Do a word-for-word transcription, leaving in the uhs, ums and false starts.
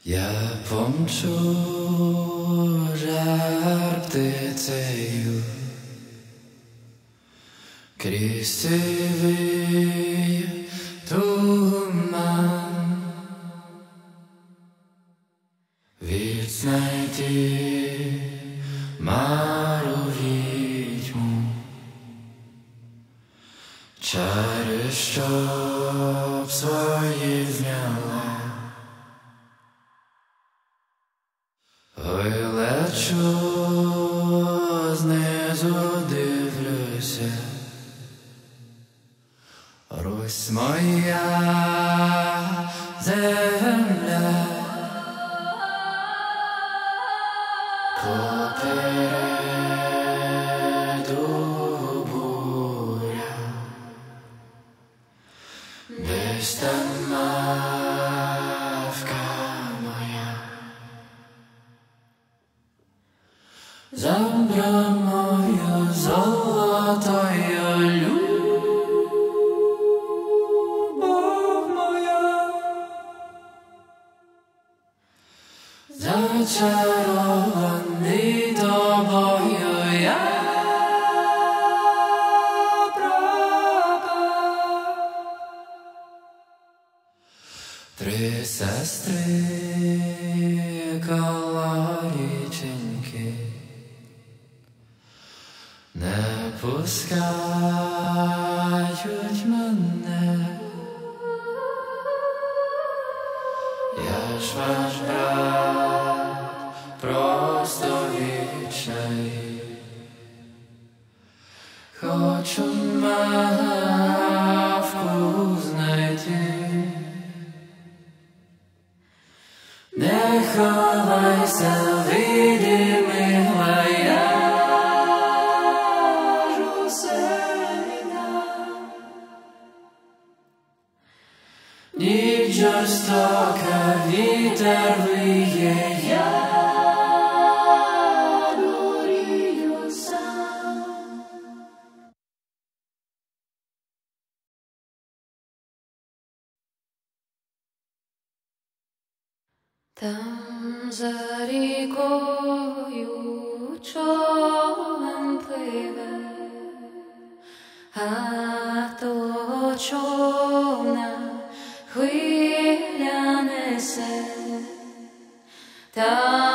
Я помчу жар птицею крізь сивий туман, відзнайти мару відьму, чари, щоб свої зняла. Ой, лечу, знизу дивлюся, Русь моя земля, попереду буря, десь там мавка моя. За брамою золотою любов моя, зачарований тобою я пропав. Три сестри коло річеньки не пускають мене, я ж ваш брат, просто вічний, хочу мавку знайти. Не ховайся, видимий глая, ніч жорстока, вітер виє, я дурію сам. Там за рікою човен пливе, а того човна хвиля несе. Там